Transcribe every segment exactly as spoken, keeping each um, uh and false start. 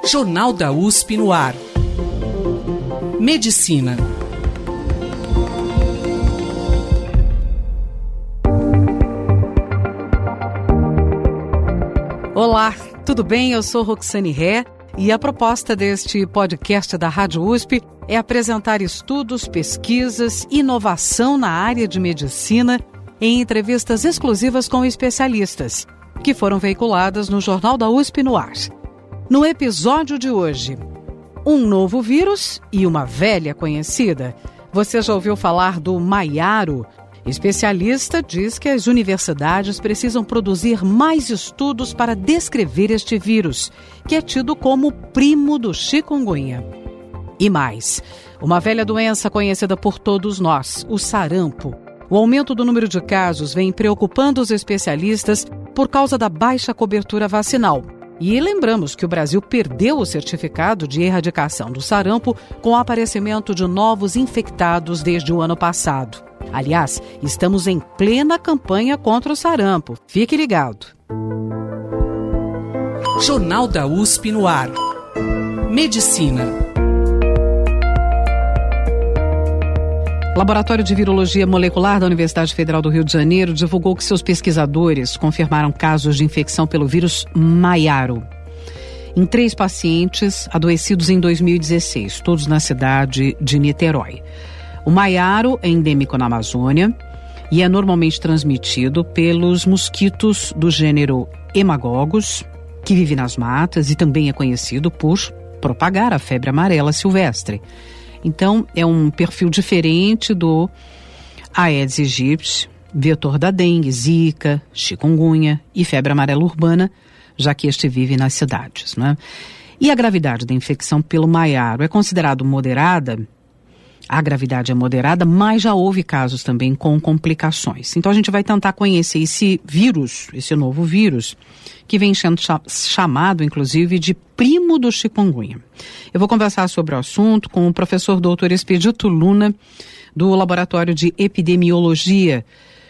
Jornal da U S P no ar. Medicina. Olá, tudo bem? Eu sou Roxane Ré e a proposta deste podcast da Rádio U S P é apresentar estudos, pesquisas, inovação na área de medicina em entrevistas exclusivas com especialistas, que foram veiculadas no Jornal da U S P no ar. No episódio de hoje, um novo vírus e uma velha conhecida. Você já ouviu falar do Maiaro? Especialista diz que as universidades precisam produzir mais estudos para descrever este vírus, que é tido como primo do chikungunya. E mais, uma velha doença conhecida por todos nós, o sarampo. O aumento do número de casos vem preocupando os especialistas por causa da baixa cobertura vacinal. E lembramos que o Brasil perdeu o certificado de erradicação do sarampo com o aparecimento de novos infectados desde o ano passado. Aliás, estamos em plena campanha contra o sarampo. Fique ligado. Jornal da U S P no ar. Medicina. O Laboratório de Virologia Molecular da Universidade Federal do Rio de Janeiro divulgou que seus pesquisadores confirmaram casos de infecção pelo vírus Maiaro em três pacientes adoecidos em dois mil e dezesseis, todos na cidade de Niterói. O Maiaro é endêmico na Amazônia e é normalmente transmitido pelos mosquitos do gênero Hemagogos, que vive nas matas e também é conhecido por propagar a febre amarela silvestre. Então, é um perfil diferente do Aedes aegypti, vetor da dengue, zika, chikungunya e febre amarela urbana, já que este vive nas cidades, né? E a gravidade da infecção pelo Maiaro é considerada moderada? A gravidade é moderada, mas já houve casos também com complicações. Então, a gente vai tentar conhecer esse vírus, esse novo vírus, que vem sendo chamado, inclusive, de primo do chikungunya. Eu vou conversar sobre o assunto com o professor doutor Expedito Luna, do Laboratório de Epidemiologia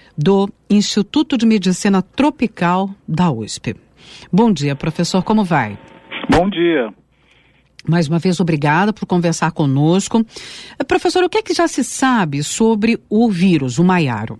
do Instituto de Medicina Tropical da U S P. Bom dia, professor, como vai? Bom dia. Mais uma vez, obrigada por conversar conosco. Professor, o que é que já se sabe sobre o vírus, o Maiaro?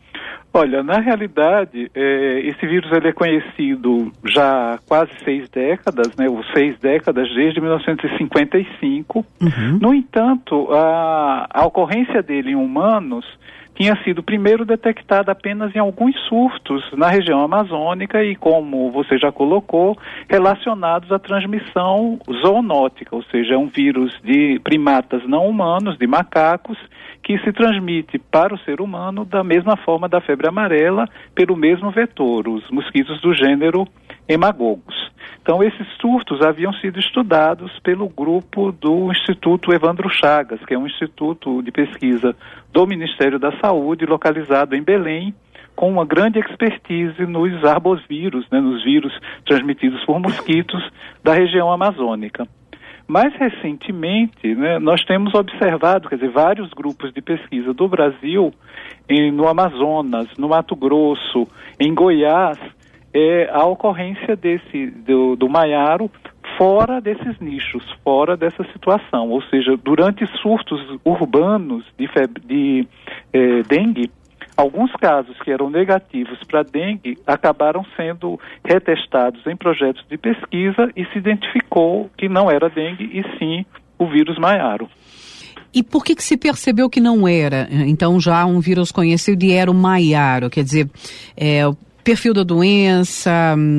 Olha, na realidade, é, esse vírus ele é conhecido já há quase seis décadas, né? Ou seis décadas, desde mil novecentos e cinquenta e cinco. Uhum. No entanto, a, a ocorrência dele em humanos tinha sido primeiro detectada apenas em alguns surtos na região amazônica e, como você já colocou, relacionados à transmissão zoonótica, ou seja, é um vírus de primatas não humanos, de macacos, que se transmite para o ser humano da mesma forma da febre amarela, pelo mesmo vetor, os mosquitos do gênero Hemagogos. Então, esses surtos haviam sido estudados pelo grupo do Instituto Evandro Chagas, que é um instituto de pesquisa do Ministério da Saúde, localizado em Belém, com uma grande expertise nos arbovírus, né, nos vírus transmitidos por mosquitos da região amazônica. Mais recentemente, né, nós temos observado, quer dizer, vários grupos de pesquisa do Brasil, em, no Amazonas, no Mato Grosso, em Goiás, é, a ocorrência desse, do, do Maiaro fora desses nichos, fora dessa situação. Ou seja, durante surtos urbanos de, febre, de eh, dengue, alguns casos que eram negativos para dengue acabaram sendo retestados em projetos de pesquisa e se identificou que não era dengue e sim o vírus Maiaro. E por que que se percebeu que não era, então, já um vírus conhecido e era o Maiaro? Quer dizer, é, o perfil da doença,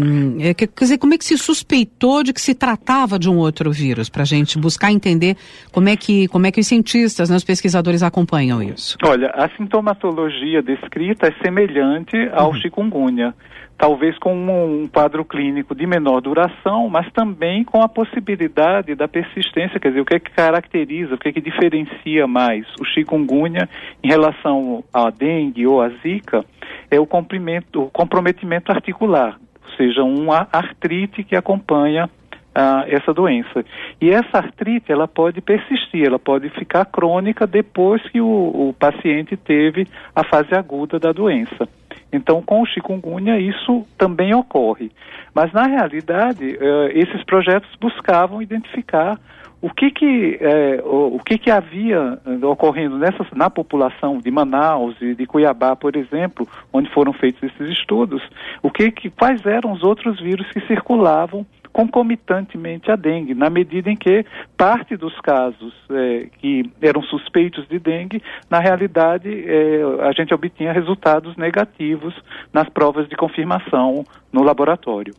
é, quer dizer, como é que se suspeitou de que se tratava de um outro vírus? Para a gente buscar entender como é que, como é que os cientistas, né, os pesquisadores acompanham isso. Olha, a sintomatologia descrita é semelhante ao uhum. chikungunya. Talvez com um, um quadro clínico de menor duração, mas também com a possibilidade da persistência, quer dizer, o que é que caracteriza, o que é que diferencia mais o chikungunya em relação à dengue ou à zika, é o, o comprometimento articular, ou seja, uma artrite que acompanha ah, essa doença. E essa artrite, ela pode persistir, ela pode ficar crônica depois que o, o paciente teve a fase aguda da doença. Então, com o chikungunya, isso também ocorre. Mas, na realidade, uh, esses projetos buscavam identificar o que que, eh, o, o que, que havia ocorrendo nessa, na população de Manaus e de Cuiabá, por exemplo, onde foram feitos esses estudos, o que que, quais eram os outros vírus que circulavam concomitantemente à dengue, na medida em que parte dos casos eh, que eram suspeitos de dengue, na realidade eh, a gente obtinha resultados negativos nas provas de confirmação no laboratório.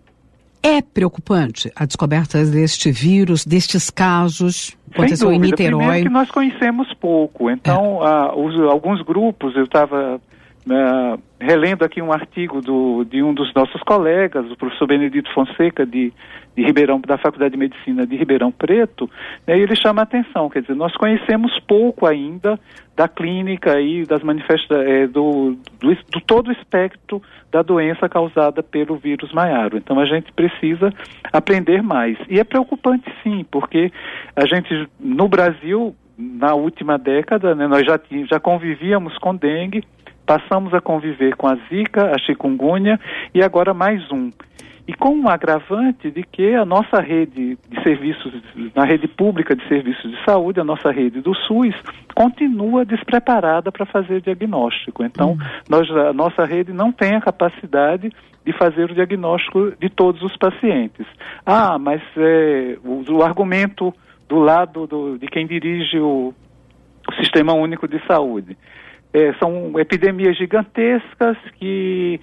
É preocupante a descoberta deste vírus, destes casos, aconteceu em Niterói? Primeiro que nós conhecemos pouco, então é. ah, os, alguns grupos, eu estava ah, relendo aqui um artigo do, de um dos nossos colegas, o professor Benedito Fonseca, de, de Ribeirão, da Faculdade de Medicina de Ribeirão Preto, né, e ele chama a atenção, quer dizer, nós conhecemos pouco ainda da clínica e das manifestações, é, do, do, do todo o espectro da doença causada pelo vírus Maiaro. Então a gente precisa aprender mais. E é preocupante sim, porque a gente, no Brasil, na última década, né, nós já, tínhamos, já convivíamos com dengue, passamos a conviver com a zika, a chikungunya e agora mais um. E com um agravante de que a nossa rede de serviços, na rede pública de serviços de saúde, a nossa rede do SUS, continua despreparada para fazer diagnóstico. Então, uhum. nós, a nossa rede não tem a capacidade de fazer o diagnóstico de todos os pacientes. Ah, mas é, o, o argumento do lado do, de quem dirige o, o Sistema Único de Saúde. É, são epidemias gigantescas que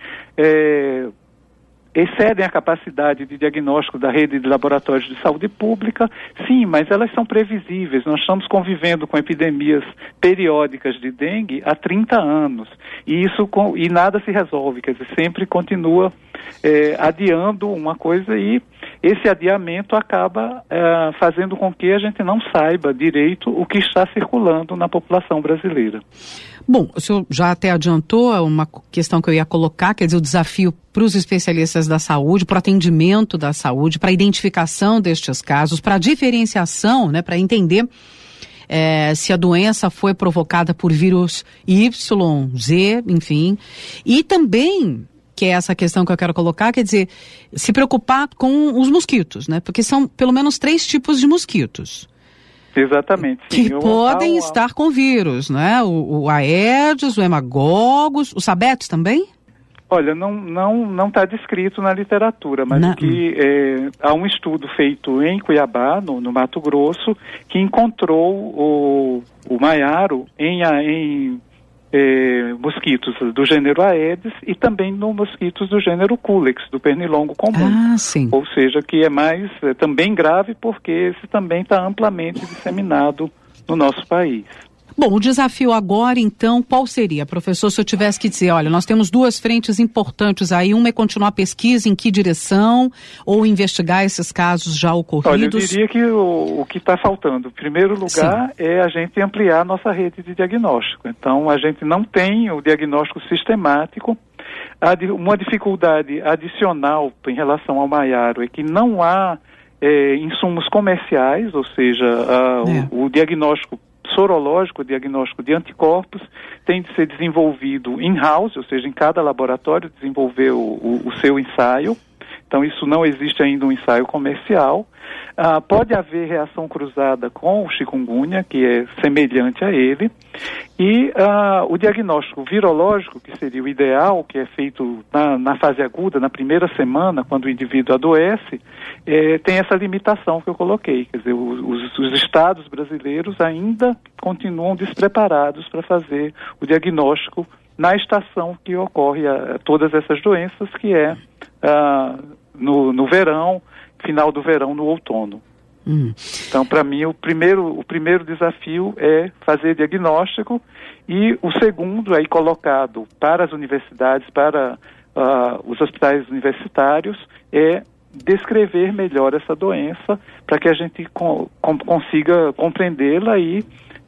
é, excedem a capacidade de diagnóstico da rede de laboratórios de saúde pública. Sim, mas elas são previsíveis. Nós estamos convivendo com epidemias periódicas de dengue há trinta anos. E, isso, e nada se resolve, quer dizer, sempre continua é, adiando uma coisa e esse adiamento acaba é, fazendo com que a gente não saiba direito o que está circulando na população brasileira. Bom, o senhor já até adiantou uma questão que eu ia colocar, quer dizer, o desafio para os especialistas da saúde, para o atendimento da saúde, para a identificação destes casos, para a diferenciação, né, para entender é, se a doença foi provocada por vírus Y, Z, enfim, e também, que é essa questão que eu quero colocar, quer dizer, se preocupar com os mosquitos, né, porque são pelo menos três tipos de mosquitos. Exatamente. Sim. Que eu, podem eu, estar com vírus, né? O, o Aedes, o Hemagogos, os sabetos também? Olha, não não não está descrito na literatura, mas não. O que é, há um estudo feito em Cuiabá, no, no Mato Grosso, que encontrou o, o Maiaro em, em é, mosquitos do gênero Aedes e também no mosquitos do gênero Culex, do pernilongo comum. Ah, sim. Ou seja, que é mais é, também grave porque esse também está amplamente disseminado no nosso país. Bom, o desafio agora, então, qual seria, professor, se eu tivesse que dizer, olha, nós temos duas frentes importantes aí, uma é continuar a pesquisa, em que direção, ou investigar esses casos já ocorridos? Olha, eu diria que o, o que está faltando, em primeiro lugar, Sim. é a gente ampliar a nossa rede de diagnóstico. Então, a gente não tem o diagnóstico sistemático. Uma dificuldade adicional em relação ao Maiaro é que não há é, insumos comerciais, ou seja, a, é. o, o diagnóstico sorológico, o diagnóstico de anticorpos, tem de ser desenvolvido in-house, ou seja, em cada laboratório desenvolver o, o, o seu ensaio. Então, isso não existe ainda um ensaio comercial. Ah, pode haver reação cruzada com o chikungunya, que é semelhante a ele. E ah, o diagnóstico virológico, que seria o ideal, que é feito na, na fase aguda, na primeira semana, quando o indivíduo adoece, é, tem essa limitação que eu coloquei. Quer dizer, os, os estados brasileiros ainda continuam despreparados para fazer o diagnóstico na estação que ocorre a, todas essas doenças, que é ah, no, no verão, final do verão, no outono. Hum. Então, para mim, o primeiro, o primeiro desafio é fazer diagnóstico e o segundo, aí colocado para as universidades, para uh, os hospitais universitários, é descrever melhor essa doença para que a gente com, com, consiga compreendê-la e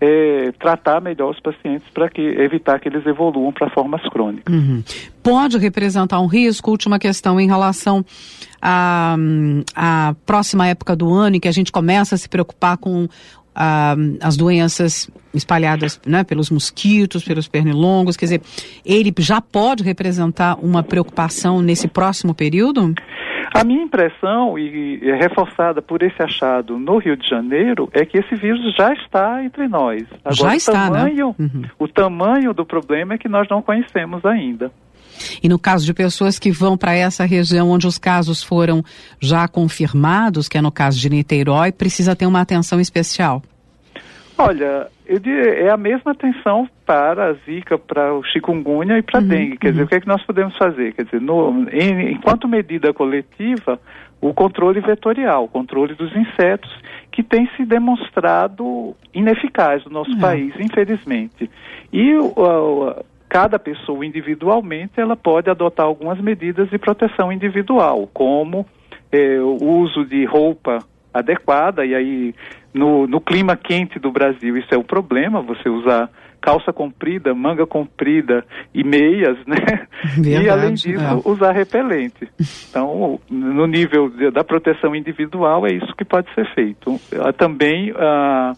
É, tratar melhor os pacientes para que, evitar que eles evoluam para formas crônicas. Uhum. Pode representar um risco? Última questão em relação à, à próxima época do ano em que a gente começa a se preocupar com ah, as doenças espalhadas, né, pelos mosquitos, pelos pernilongos, quer dizer, ele já pode representar uma preocupação nesse próximo período? A minha impressão, e é reforçada por esse achado no Rio de Janeiro, é que esse vírus já está entre nós. Agora, já está, o tamanho, né? Uhum. O tamanho do problema é que nós não conhecemos ainda. E no caso de pessoas que vão para essa região onde os casos foram já confirmados, que é no caso de Niterói, precisa ter uma atenção especial? Olha, eu diria, é a mesma atenção para a zika, para o chikungunya e para a uhum, dengue. Quer uhum. dizer, o que é que nós podemos fazer? Quer dizer, no, em, enquanto medida coletiva, o controle vetorial, o controle dos insetos, que tem se demonstrado ineficaz no nosso uhum. país, infelizmente. E o, o, cada pessoa individualmente, ela pode adotar algumas medidas de proteção individual, como eh, o uso de roupa adequada, e aí no, no clima quente do Brasil isso é um problema, você usar calça comprida, manga comprida e meias, né? Verdade, e além disso, é. usar repelente. Então, no nível de, da proteção individual, é isso que pode ser feito. Também uh,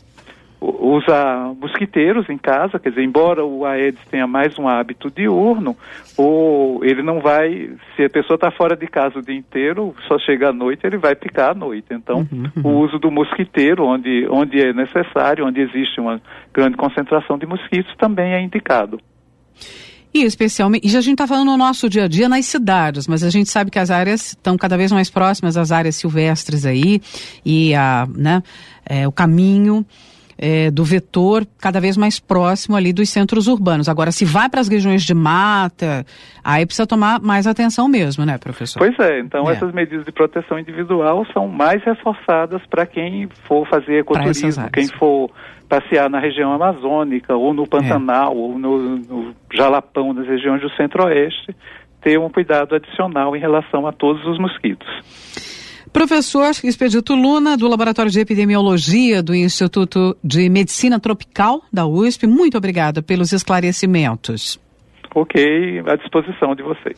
usar mosquiteiros em casa, quer dizer, embora o Aedes tenha mais um hábito diurno, ou ele não vai, se a pessoa está fora de casa o dia inteiro, só chega à noite, ele vai picar à noite. Então, uhum, uhum. o uso do mosquiteiro, onde, onde é necessário, onde existe uma grande concentração de mosquitos, também é indicado. E especialmente, e a gente está falando no nosso dia a dia nas cidades, mas a gente sabe que as áreas estão cada vez mais próximas às áreas silvestres aí, e a, né, é, o caminho É, do vetor cada vez mais próximo ali dos centros urbanos. Agora, se vai para as regiões de mata, aí precisa tomar mais atenção mesmo, né, professor? Pois é, então é. essas medidas de proteção individual são mais reforçadas para quem for fazer ecoturismo, quem for passear na região amazônica, ou no Pantanal, é. ou no, no Jalapão, nas regiões do Centro-Oeste, ter um cuidado adicional em relação a todos os mosquitos. Professor Expedito Luna, do Laboratório de Epidemiologia do Instituto de Medicina Tropical da U S P, muito obrigada pelos esclarecimentos. Ok, à disposição de vocês.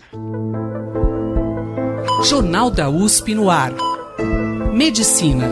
Jornal da U S P no ar. Medicina.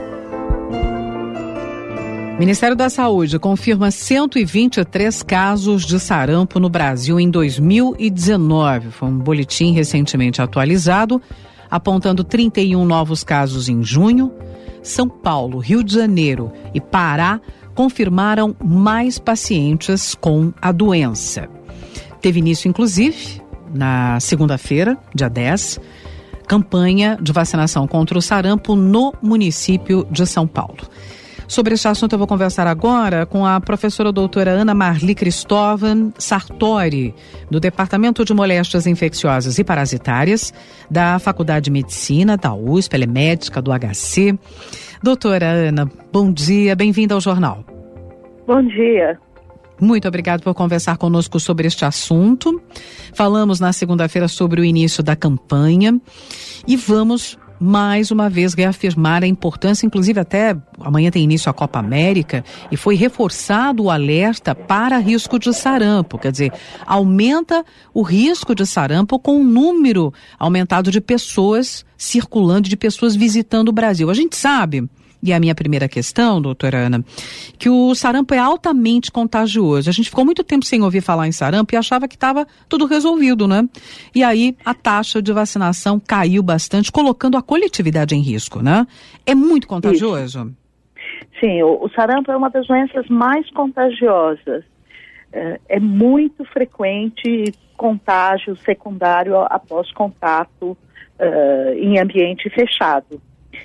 Ministério da Saúde confirma cento e vinte e três casos de sarampo no Brasil em dois mil e dezenove. Foi um boletim recentemente atualizado, apontando trinta e um novos casos em junho. São Paulo, Rio de Janeiro e Pará confirmaram mais pacientes com a doença. Teve início, inclusive, na segunda-feira, dia dez, campanha de vacinação contra o sarampo no município de São Paulo. Sobre este assunto eu vou conversar agora com a professora doutora Ana Marli Cristóvão Sartori, do Departamento de Moléstias Infecciosas e Parasitárias, da Faculdade de Medicina da U S P, ela é médica do H C. Doutora Ana, bom dia, bem-vinda ao jornal. Bom dia. Muito obrigada por conversar conosco sobre este assunto. Falamos na segunda-feira sobre o início da campanha e vamos mais uma vez reafirmar a importância, inclusive até amanhã tem início a Copa América, e foi reforçado o alerta para risco de sarampo, quer dizer, aumenta o risco de sarampo com um número aumentado de pessoas circulando, de pessoas visitando o Brasil. A gente sabe, e a minha primeira questão, doutora Ana, que o sarampo é altamente contagioso. A gente ficou muito tempo sem ouvir falar em sarampo e achava que estava tudo resolvido, né? E aí a taxa de vacinação caiu bastante, colocando a coletividade em risco, né? É muito contagioso? Isso. Sim, o, o sarampo é uma das doenças mais contagiosas. É, é muito frequente contágio secundário após contato uh, em ambiente fechado.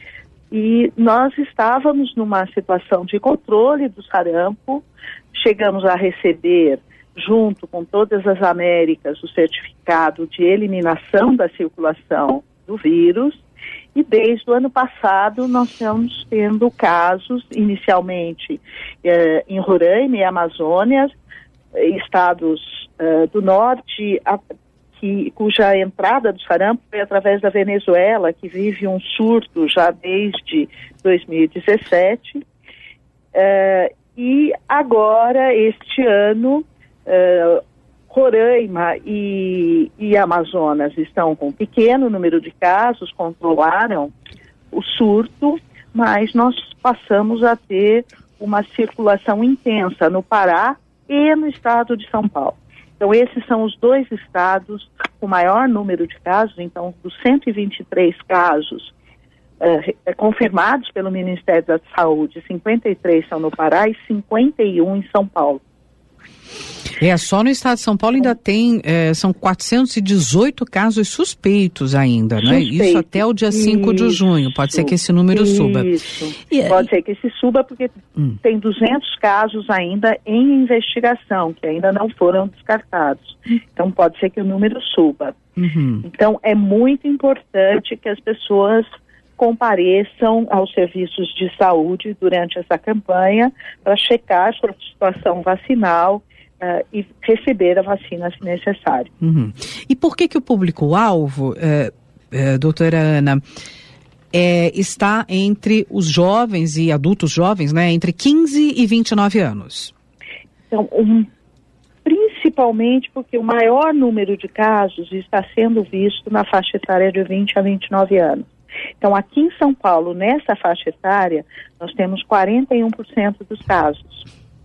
E nós estávamos numa situação de controle do sarampo, chegamos a receber, junto com todas as Américas, o certificado de eliminação da circulação do vírus, e desde o ano passado nós estamos tendo casos, inicialmente eh, em Roraima e Amazônia, estados eh, do norte, a, Que, cuja entrada do sarampo foi através da Venezuela, que vive um surto já desde dois mil e dezessete. Uh, e agora, este ano, uh, Roraima e, e Amazonas estão com um pequeno número de casos, controlaram o surto, mas nós passamos a ter uma circulação intensa no Pará e no estado de São Paulo. Então, esses são os dois estados com maior número de casos. Então, dos cento e vinte e três casos uh, confirmados pelo Ministério da Saúde, cinquenta e três são no Pará e cinquenta e um em São Paulo. É, só no estado de São Paulo ainda tem, é, são quatrocentos e dezoito casos suspeitos ainda, né? Isso até o dia cinco de junho, pode ser que esse número isso. suba. E, pode ser que esse suba porque hum. tem duzentos casos ainda em investigação, que ainda não foram descartados. Então pode ser que o número suba. Uhum. Então é muito importante que as pessoas compareçam aos serviços de saúde durante essa campanha para checar sua situação vacinal Uh, e receber a vacina se necessário. Uhum. E por que que o público-alvo, uh, uh, doutora Ana, é, está entre os jovens e adultos jovens, né, entre quinze e vinte e nove anos? Então, um, principalmente porque o maior número de casos está sendo visto na faixa etária de vinte a vinte e nove anos. Então, aqui em São Paulo, nessa faixa etária, nós temos quarenta e um por cento dos casos.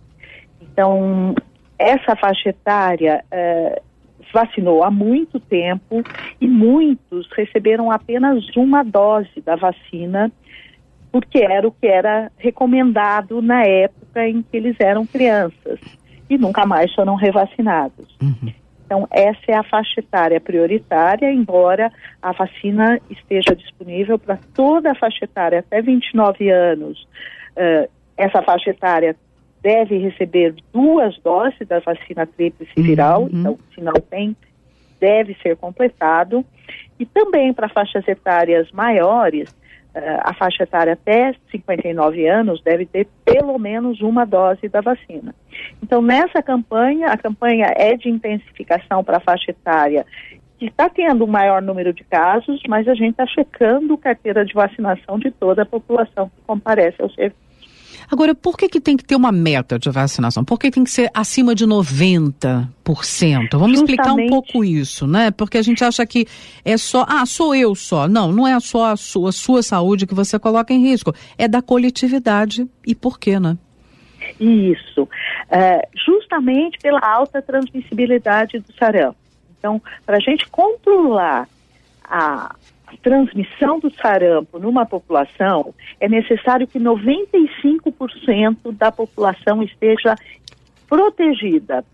Então, essa faixa etária uh, vacinou há muito tempo e muitos receberam apenas uma dose da vacina, porque era o que era recomendado na época em que eles eram crianças e nunca mais foram revacinados. Uhum. Então, essa é a faixa etária prioritária, embora a vacina esteja disponível para toda a faixa etária até vinte e nove anos. Uh, essa faixa etária deve receber duas doses da vacina tríplice viral, uhum. Então, se não tem, deve ser completado. E também para faixas etárias maiores, uh, a faixa etária até cinquenta e nove anos deve ter pelo menos uma dose da vacina. Então, nessa campanha, a campanha é de intensificação para a faixa etária que está tendo um maior número de casos, mas a gente está checando carteira de vacinação de toda a população que comparece ao serviço. Agora, por que que tem que ter uma meta de vacinação? Por que tem que ser acima de noventa por cento? Vamos Justamente... explicar um pouco isso, né? Porque a gente acha que é só, ah, sou eu só. Não, não é só a sua, a sua saúde que você coloca em risco. É da coletividade. E por quê, né? Isso. É, justamente pela alta transmissibilidade do sarampo. Então, para a gente controlar a transmissão do sarampo numa população, é necessário que noventa e cinco por cento da população esteja protegida.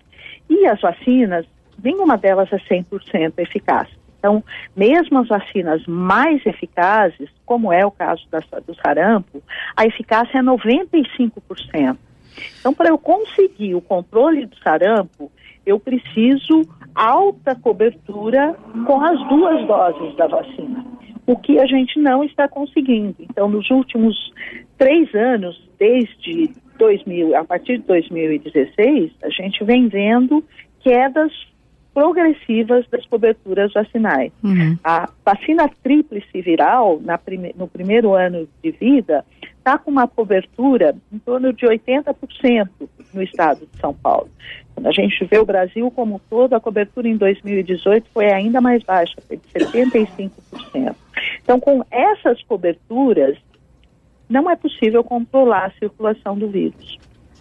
E as vacinas, nenhuma delas é cem por cento eficaz. Então, mesmo as vacinas mais eficazes, como é o caso da, do sarampo, a eficácia é noventa e cinco por cento. Então, para eu conseguir o controle do sarampo, eu preciso alta cobertura com as duas doses da vacina, o que a gente não está conseguindo. Então, nos últimos três anos, desde dois mil, a partir de dois mil e dezesseis, a gente vem vendo quedas progressivas das coberturas vacinais. Uhum. A vacina tríplice viral, na prime- no primeiro ano de vida, está com uma cobertura em torno de oitenta por cento no estado de São Paulo. Quando a gente vê o Brasil como um todo, a cobertura em dois mil e dezoito foi ainda mais baixa, foi de setenta e cinco por cento. Então, com essas coberturas, não é possível controlar a circulação do vírus.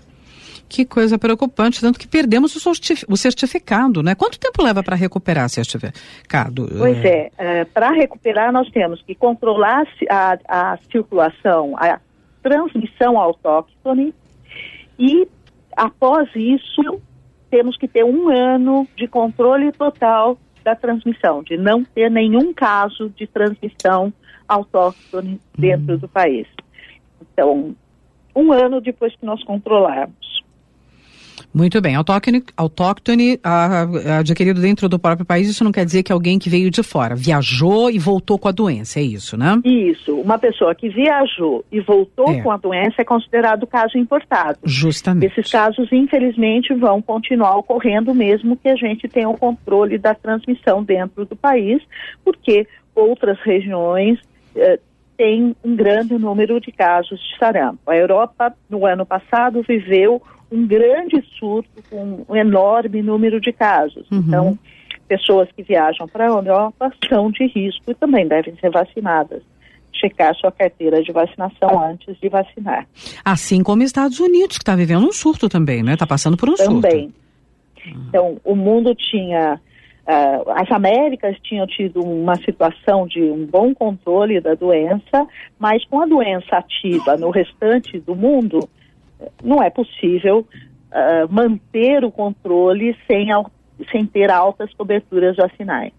Que coisa preocupante, tanto que perdemos o certificado, né? Quanto tempo leva para recuperar o certificado? Pois é, é para recuperar nós temos que controlar a, a circulação, a transmissão autóctone e, após isso, temos que ter um ano de controle total da transmissão, de não ter nenhum caso de transmissão autóctone dentro hum. do país. Então, um ano depois que nós controlarmos. Muito bem, autóctone, autóctone a, a, adquirido dentro do próprio país, isso não quer dizer que alguém que veio de fora, viajou e voltou com a doença, é isso, né? Isso, uma pessoa que viajou e voltou é. com a doença é considerado caso importado. Justamente. Esses casos, infelizmente, vão continuar ocorrendo mesmo que a gente tenha o controle da transmissão dentro do país, porque outras regiões eh, têm um grande número de casos de sarampo. A Europa, no ano passado, viveu um grande surto com um enorme número de casos. Uhum. Então, pessoas que viajam para a Europa são de risco e também devem ser vacinadas. checar sua carteira de vacinação antes de vacinar. Assim como Estados Unidos, que está vivendo um surto também, né? Está passando por um também. surto. Também. Então, o mundo tinha... Uh, as Américas tinham tido uma situação de um bom controle da doença, mas com a doença ativa no restante do mundo, não é possível uh, manter o controle sem, sem ter altas coberturas vacinais.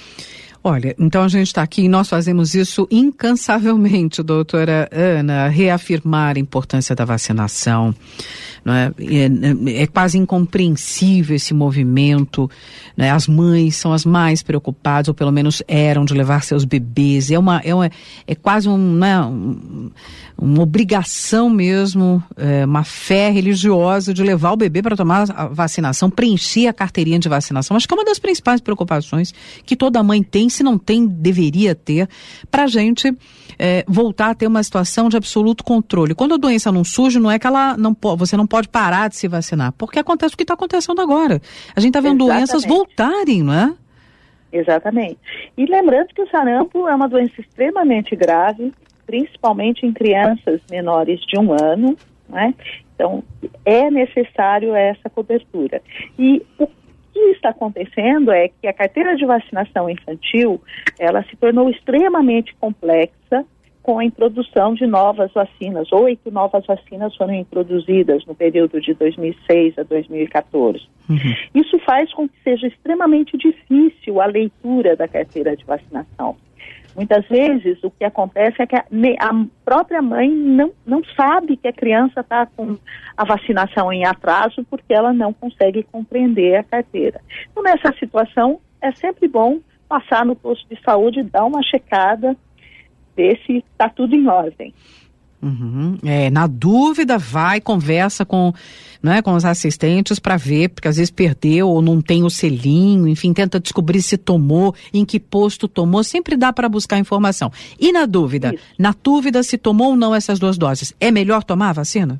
Olha, então a gente está aqui e nós fazemos isso incansavelmente, doutora Ana, reafirmar a importância da vacinação. Não é? É, é quase incompreensível esse movimento, né? As mães são as mais preocupadas, ou pelo menos eram, de levar seus bebês. É, uma, é, uma, é quase um, né, um, uma obrigação mesmo, é, uma fé religiosa de levar o bebê para tomar a vacinação, preencher a carteirinha de vacinação. Acho que é uma das principais preocupações que toda mãe tem, se não tem, deveria ter, para a gente é, voltar a ter uma situação de absoluto controle. Quando a doença não surge, não é que ela não pode, você não pode parar de se vacinar, porque acontece o que está acontecendo agora. A gente está vendo Exatamente. doenças voltarem, não é? Exatamente. E lembrando que o sarampo é uma doença extremamente grave, principalmente em crianças menores de um ano, né? Então, é necessário essa cobertura. E o que está acontecendo é que a carteira de vacinação infantil, ela se tornou extremamente complexa com a introdução de novas vacinas. Oito novas vacinas foram introduzidas no período de dois mil e seis a dois mil e quatorze. Uhum. Isso faz com que seja extremamente difícil a leitura da carteira de vacinação. Muitas vezes o que acontece é que a, a própria mãe não, não sabe que a criança está com a vacinação em atraso porque ela não consegue compreender a carteira. Então, nessa situação, é sempre bom passar no posto de saúde, dar uma checada, ver se está tudo em ordem. Uhum. É, na dúvida, vai, conversa com, né, com os assistentes para ver, porque às vezes perdeu ou não tem o selinho, enfim, tenta descobrir se tomou, em que posto tomou, sempre dá para buscar informação. E na dúvida, Isso. na dúvida se tomou ou não essas duas doses, é melhor tomar a vacina?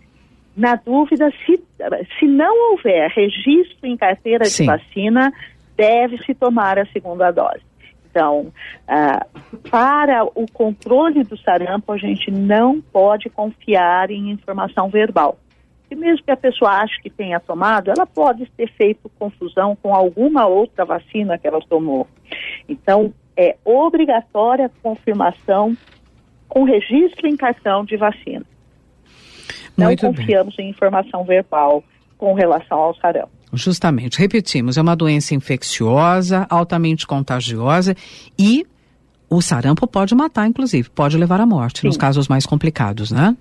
Na dúvida, se, se não houver registro em carteira Sim. de vacina, deve-se tomar a segunda dose. Então, ah, para o controle do sarampo, a gente não pode confiar em informação verbal. E mesmo que a pessoa ache que tenha tomado, ela pode ter feito confusão com alguma outra vacina que ela tomou. Então, é obrigatória a confirmação com registro em cartão de vacina. Não Muito confiamos bem. em informação verbal com relação ao sarampo. Justamente, repetimos, é uma doença infecciosa, altamente contagiosa e o sarampo pode matar, inclusive, pode levar à morte, Sim. nos casos mais complicados, né?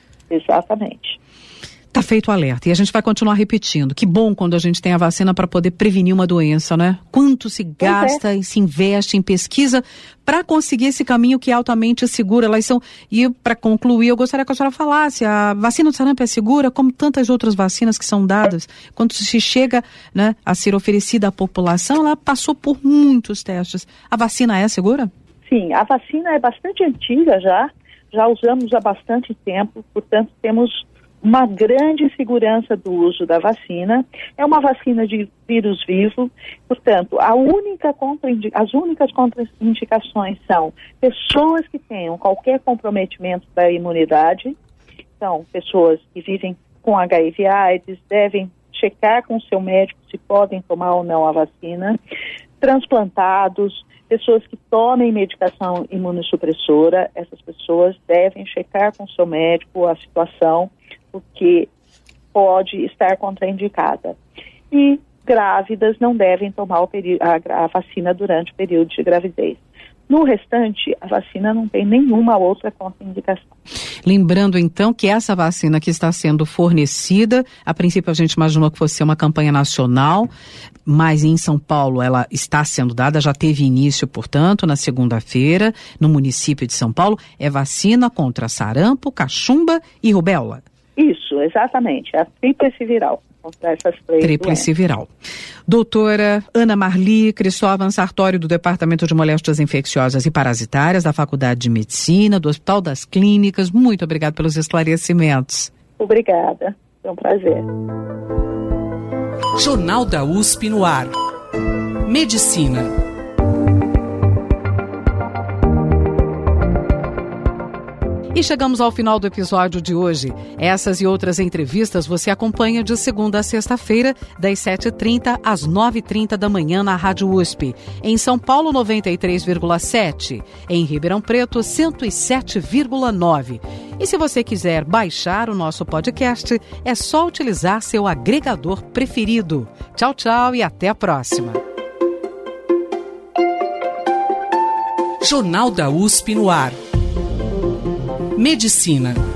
Exatamente. Tá feito o alerta e a gente vai continuar repetindo. Que bom quando a gente tem a vacina para poder prevenir uma doença, né? Quanto se gasta é. e se investe em pesquisa para conseguir esse caminho que é altamente seguro. Elas são, e para concluir, eu gostaria que a senhora falasse, a vacina do sarampo é segura, como tantas outras vacinas que são dadas. Quando se chega, né, a ser oferecida à população, ela passou por muitos testes. A vacina é segura? Sim, a vacina é bastante antiga já, já usamos há bastante tempo, portanto temos uma grande segurança do uso da vacina. É uma vacina de vírus vivo, portanto, a única contraindica- as únicas contraindicações são pessoas que tenham qualquer comprometimento da imunidade, então, pessoas que vivem com H I V AIDS devem checar com o seu médico se podem tomar ou não a vacina, transplantados, pessoas que tomem medicação imunossupressora, essas pessoas devem checar com o seu médico a situação, porque pode estar contraindicada. E grávidas não devem tomar o peri- a, a vacina durante o período de gravidez. No restante, a vacina não tem nenhuma outra contraindicação. Lembrando, então, que essa vacina que está sendo fornecida, a princípio a gente imaginou que fosse uma campanha nacional, mas em São Paulo ela está sendo dada, já teve início, portanto, na segunda-feira, no município de São Paulo, é vacina contra sarampo, cachumba e rubéola. Isso, exatamente, é a tríplice viral. Contra essas três Tríplice viral. Doutora Ana Marli Cristóvão Sartório, do Departamento de Moléstias Infecciosas e Parasitárias da Faculdade de Medicina, do Hospital das Clínicas, muito obrigada pelos esclarecimentos. Obrigada, foi um prazer. Jornal da U S P no ar. Medicina. E chegamos ao final do episódio de hoje. Essas e outras entrevistas você acompanha de segunda a sexta-feira, das sete e trinta às nove e trinta da manhã na Rádio U S P. Em São Paulo, noventa e três vírgula sete. Em Ribeirão Preto, cento e sete vírgula nove. E se você quiser baixar o nosso podcast, é só utilizar seu agregador preferido. Tchau, tchau e até a próxima. Jornal da U S P no ar. Medicina.